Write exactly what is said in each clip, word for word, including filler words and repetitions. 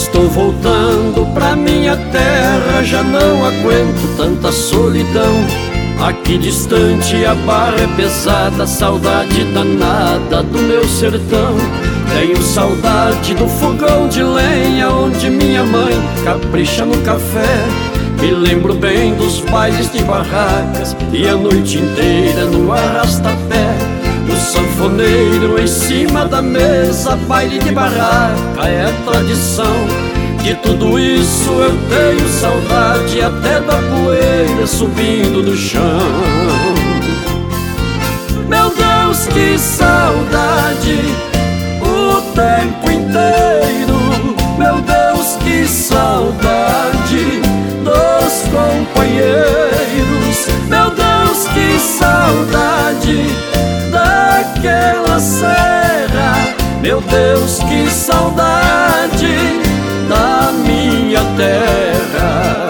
Estou voltando pra minha terra, já não aguento tanta solidão. Aqui distante a barra é pesada, saudade danada do meu sertão. Tenho saudade do fogão de lenha onde minha mãe capricha no café. Me lembro bem dos bailes de barracas e a noite inteira no arrasta-pé. O sanfoneiro em cima da mesa, baile de barraca é tradição. De tudo isso eu tenho saudade, até da poeira subindo do chão. Meu Deus, que saudade, o tempo inteiro. Meu Deus, que saudade dos companheiros. Meu Deus, que saudade daquela serra. Meu Deus, que saudade da minha terra.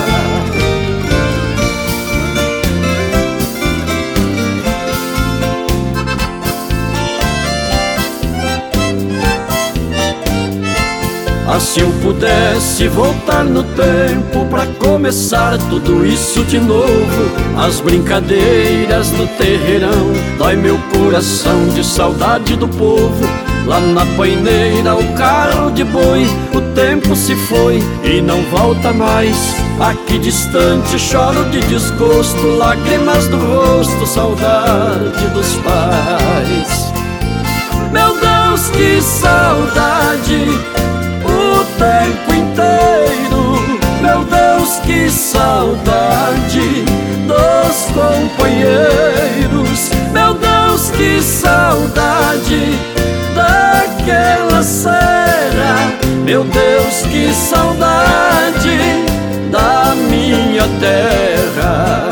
Ah, se eu pudesse voltar no tempo pra começar tudo isso de novo. As brincadeiras no terreirão, dói meu coração de saudade do povo. Lá na paineira o carro de boi, o tempo se foi e não volta mais. Aqui distante choro de desgosto, lágrimas do rosto, saudade dos pais. Meu Deus, que saudade, o tempo inteiro. Meu Deus, que saudade dos companheiros. Meu Deus, que saudade daquela serra. Meu Deus, que saudade da minha terra.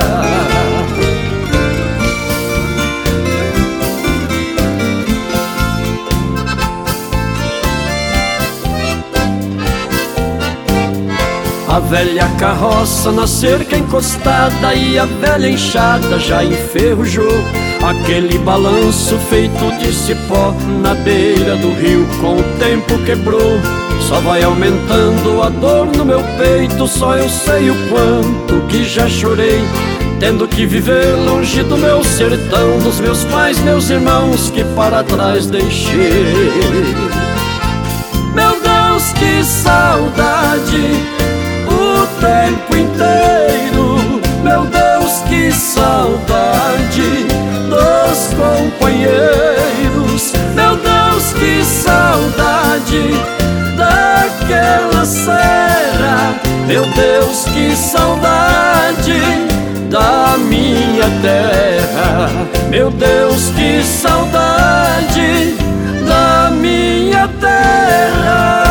A velha carroça na cerca encostada e a velha enxada já enferrujou. Aquele balanço feito de cipó na beira do rio com o tempo quebrou. Só vai aumentando a dor no meu peito, só eu sei o quanto que já chorei, tendo que viver longe do meu sertão, dos meus pais, meus irmãos que para trás deixei. Meu Deus, que saudade, o tempo inteiro. Meu Deus, que saudade dos companheiros. Meu Deus, que saudade daquela serra. Meu Deus, que saudade da minha terra. Meu Deus, que saudade da minha terra.